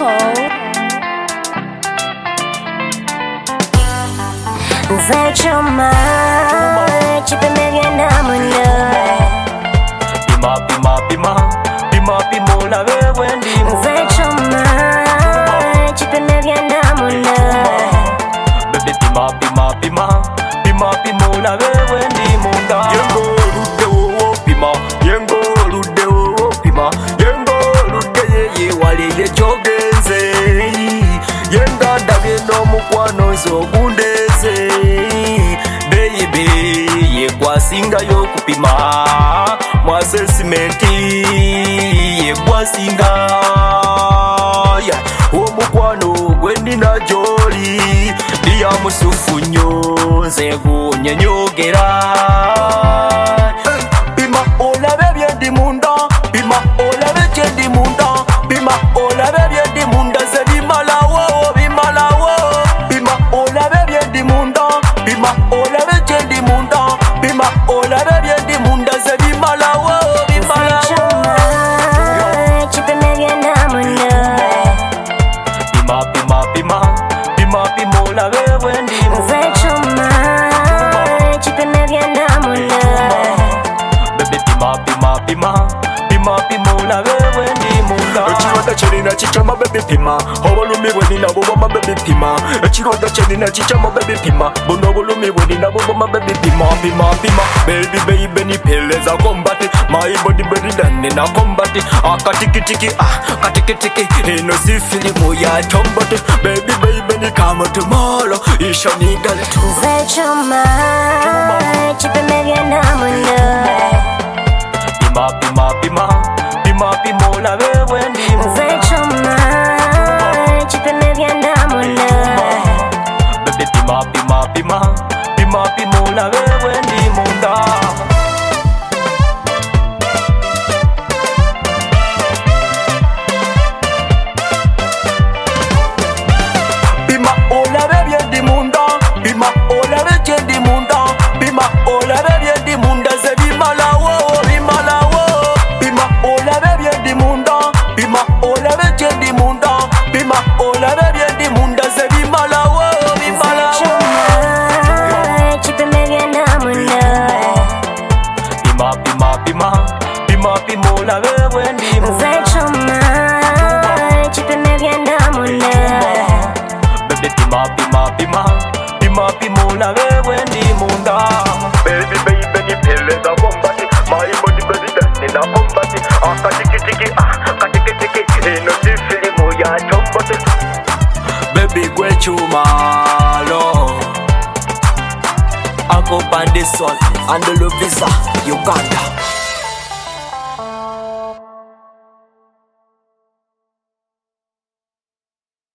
Zachoma, chipemege na mundo. Pima, la wewe ndimo. Zachoma, chipemege na mundo. Baby pima, la wewe ndimo. Yengo lude wo pima, yengo lude wo pima, yengo lude ye wale ye jogenze. Yenga ndabye no mukwano zogundeze. Baby ye kwasinga yo kupima mwasesimenti ye kwasinga omukwano gwendi na joli diya musufunyo nze gunyonyogera. Pima olabe byendi munda, pima olabe kyendi munda, pima olabe byendi munda ze bimalawo, bimalawo. Pima olabe byendi munda, pima olabe kyendi munda, pima olabe byendi munda ze bimalawo, bimalawo. Zachoma, chipemege na mundo. Pima, la wewe ndimo. Zachoma, chipemege na mundo. Baby pima, la wewe ndimo. Ekironda kyerina kikyama baby pima, obulumi bwenina buboma baby pima. Ekironda kyerina kikyama baby pima, buno obulumi bwenina buboma baby pima. Baby nipeleza kombati, my body than in a combat. Katikitiki, katikitiki, eno si filimu ya tombati. Baby ni kama tomorrow, isha ni gale tu. Zachoma, chipemege na mundo. Pima, la wewe ndimo. Zachoma, chipemege na mundo. Baby pima, la wewe ndimo. Pima olabe byendi munda, pima olabe kyendi munda, pima olabe byendi munda ze bimalawo, bimalawo. Pima olabe byendi munda, pima olabe kyendi munda, pima olabe byendi munda ze bimalawo, bimalawo. Zachoma, chipemege na mundo. Pima, la wewe ndimo. Zachoma, chipemege na mundo. Baby pima, la wewe ndimo. Baby nipeleza kombati, my body than in a combat. Katikitiki, eno si filimu ya tombati. Baby gwe chumalo Uncle Bandison and the Lovisa, Uganda.